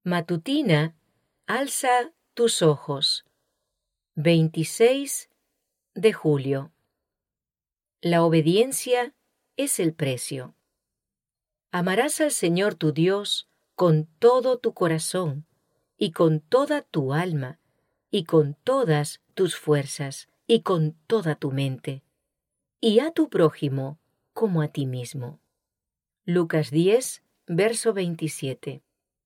Matutina, alza tus ojos. 26 de julio. La obediencia es el precio. Amarás al Señor tu Dios con todo tu corazón, y con toda tu alma, y con todas tus fuerzas, y con toda tu mente, y a tu prójimo como a ti mismo. Lucas 10, verso 27.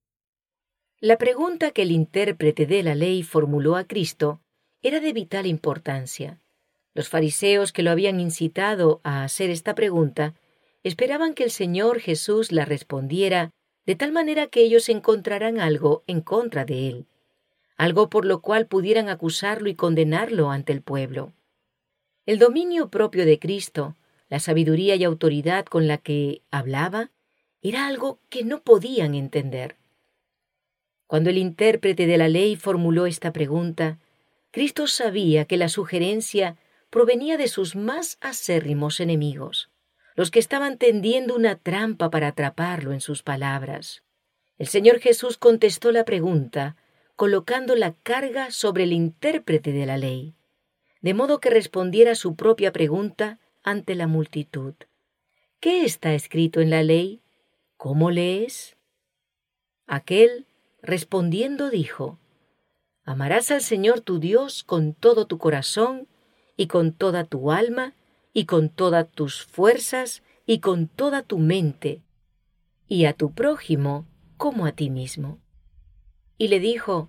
La pregunta que el intérprete de la ley formuló a Cristo era de vital importancia. Los fariseos que lo habían incitado a hacer esta pregunta esperaban que el Señor Jesús la respondiera de tal manera que ellos encontraran algo en contra de él, algo por lo cual pudieran acusarlo y condenarlo ante el pueblo. El dominio propio de Cristo, la sabiduría y autoridad con la que hablaba, era algo que no podían entender. Cuando el intérprete de la ley formuló esta pregunta, Cristo sabía que la sugerencia provenía de sus más acérrimos enemigos, los que estaban tendiendo una trampa para atraparlo en sus palabras. El Señor Jesús contestó la pregunta, colocando la carga sobre el intérprete de la ley, de modo que respondiera su propia pregunta ante la multitud. ¿Qué está escrito en la ley? ¿Cómo lees? Aquel, respondiendo, dijo: Amarás al Señor tu Dios con todo tu corazón, y con toda tu alma, y con todas tus fuerzas, y con toda tu mente, y a tu prójimo como a ti mismo. Y le dijo: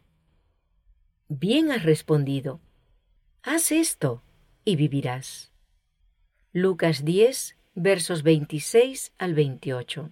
Bien has respondido, haz esto y vivirás. Lucas 10, versos 26 al 28.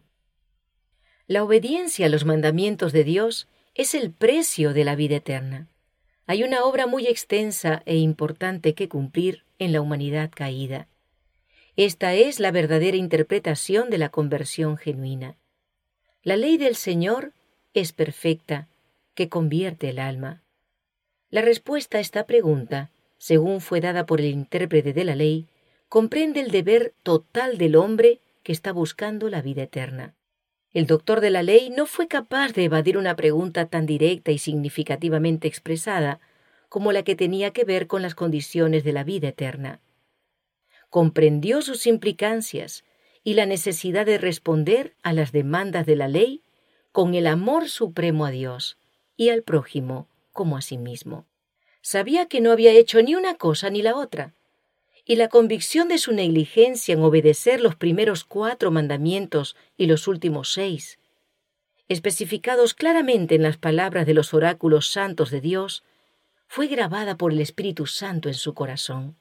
La obediencia a los mandamientos de Dios es el precio de la vida eterna. Hay una obra muy extensa e importante que cumplir en la humanidad caída. Esta es la verdadera interpretación de la conversión genuina. La ley del Señor es perfecta, que convierte el alma. La respuesta a esta pregunta, según fue dada por el intérprete de la ley, comprende el deber total del hombre que está buscando la vida eterna. El doctor de la ley no fue capaz de evadir una pregunta tan directa y significativamente expresada como la que tenía que ver con las condiciones de la vida eterna. Comprendió sus implicancias y la necesidad de responder a las demandas de la ley con el amor supremo a Dios y al prójimo como a sí mismo. Sabía que no había hecho ni una cosa ni la otra, y la convicción de su negligencia en obedecer los primeros 4 mandamientos y los últimos 6, especificados claramente en las palabras de los oráculos santos de Dios, fue grabada por el Espíritu Santo en su corazón.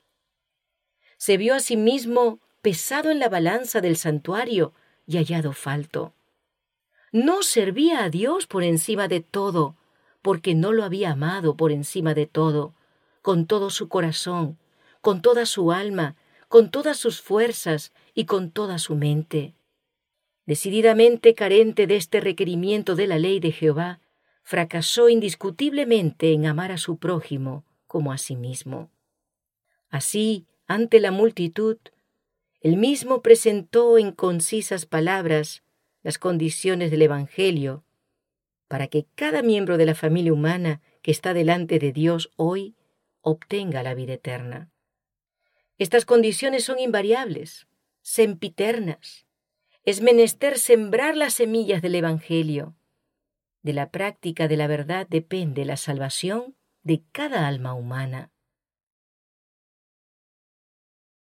Se vio a sí mismo pesado en la balanza del santuario y hallado falto. No servía a Dios por encima de todo, porque no lo había amado por encima de todo, con todo su corazón, con toda su alma, con todas sus fuerzas y con toda su mente. Decididamente carente de este requerimiento de la ley de Jehová, fracasó indiscutiblemente en amar a su prójimo como a sí mismo. Así, ante la multitud, él mismo presentó en concisas palabras las condiciones del Evangelio, para que cada miembro de la familia humana que está delante de Dios hoy obtenga la vida eterna. Estas condiciones son invariables, sempiternas. Es menester sembrar las semillas del Evangelio. De la práctica de la verdad depende la salvación de cada alma humana.